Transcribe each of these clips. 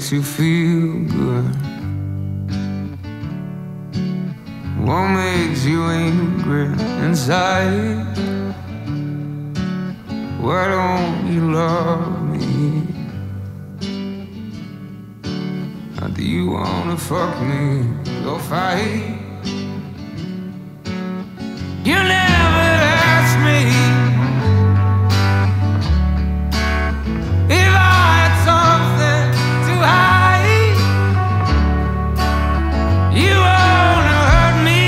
makes you feel good? What makes you angry inside? Why don't you love me? Or do you wanna fuck me or fight? You never asked me if I had something to hide. You wanna hurt me,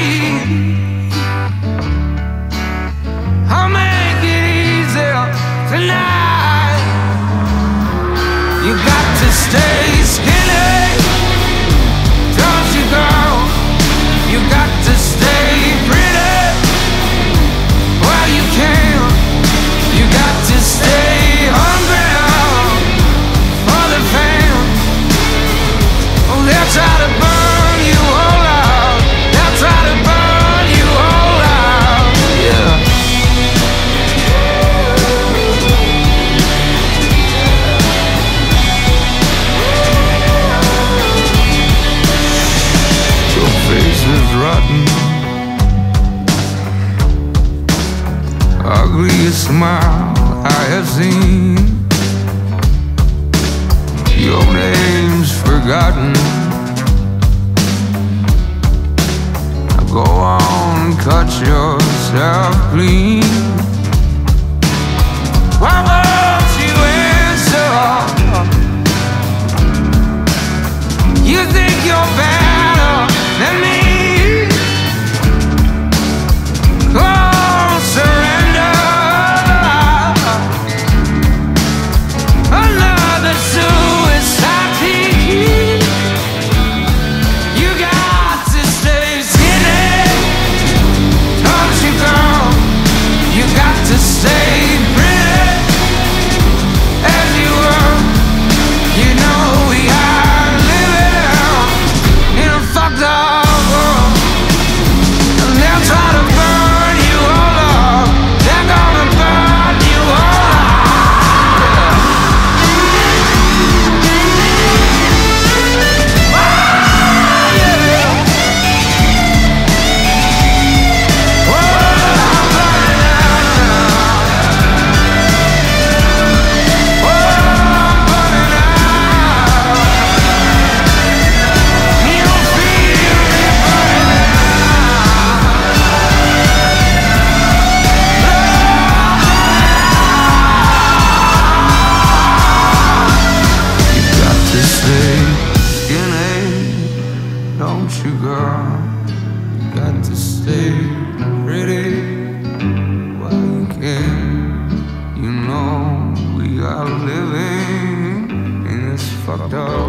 I'll make it easier tonight. You got to stay skinny, don't you, girl? You got to stay pretty while you can. You got to stay hungry for the fame. Oh, they'll try to burn you all out. They'll try to burn you all out. Yeah. Your face is rotten, ugliest smile I have seen. Your name's forgotten. Now go on, cut yourself clean. Why won't you answer? You think you're better than me? Don't you, girl? You got to stay pretty while you can. You know we are living in this fucked up